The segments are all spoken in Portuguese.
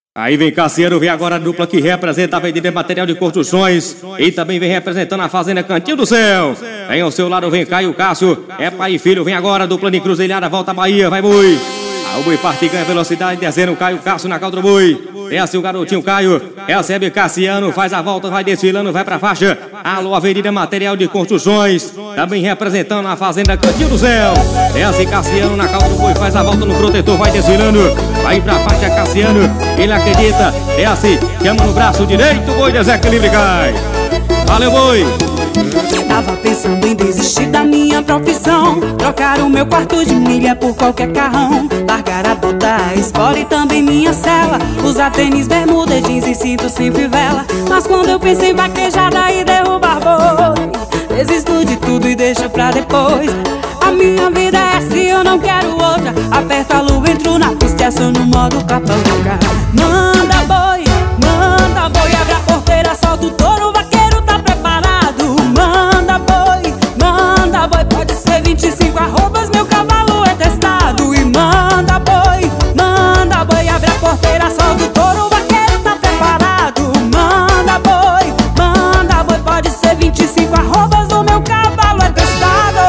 Aí vem Cassiano, vem agora a dupla que representa a vendida de material de construções e também vem representando a Fazenda Cantinho do Céu. Vem ao seu lado, vem Caio Cássio, é pai e filho, vem agora a dupla de Cruzilhada, volta a Bahia, vai Boi. O Boi parte e ganha velocidade, descendo o Caio Cássio na cauda do Boi. Desce o garotinho Caio, recebe Cassiano, faz a volta, vai desfilando, vai pra faixa. Alô, Avenida Material de Construções, também representando a Fazenda Cantinho do Céu. Desce Cassiano na cauda do Boi, faz a volta no protetor, vai desfilando. Vai pra faixa Cassiano, ele acredita, desce, chama no braço direito, o Boi desequilibra e cai. Valeu, Boi! Tava pensando em desistir da minha profissão, trocar o meu quarto de milha por qualquer carrão, largar a bota, a espora e também minha cela, usar tênis, bermuda, jeans e cinto sem fivela. Mas quando eu penso em vaquejada e derrubar boi, desisto de tudo e deixo pra depois. A minha vida é assim, eu não quero outra. Aperto a lua, entro na pista e aciono no modo capa louca. Manda boi, abre a porteira, solta o touro, o vaqueiro tá preparado. Manda boi, pode ser 25 arrobas, meu cavalo é testado. E manda boi, abre a porteira, solta o touro, o vaqueiro tá preparado. Manda boi, pode ser 25 arrobas, o meu cavalo é testado.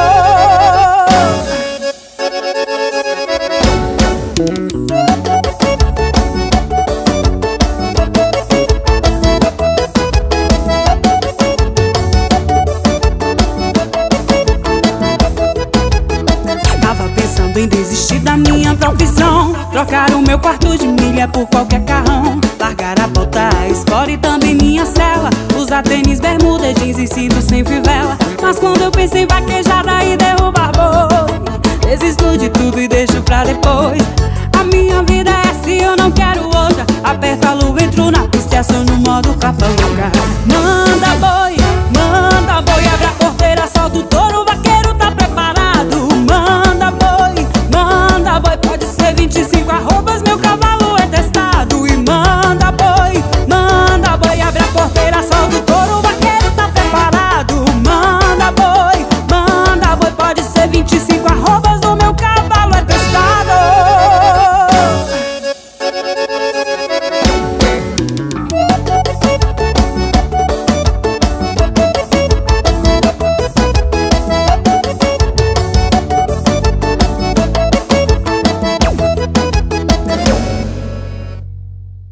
Em desistir da minha profissão, trocar o meu quarto de milha por qualquer carrão, largar a bota, a espora e também minha cela, usar tênis, bermuda, jeans e cinto sem fivela. Mas quando eu penso em vaquejada e derrubar boi, desisto de tudo e deixo pra depois. A minha vida é assim, eu não quero outra. Aperto a lua, entro na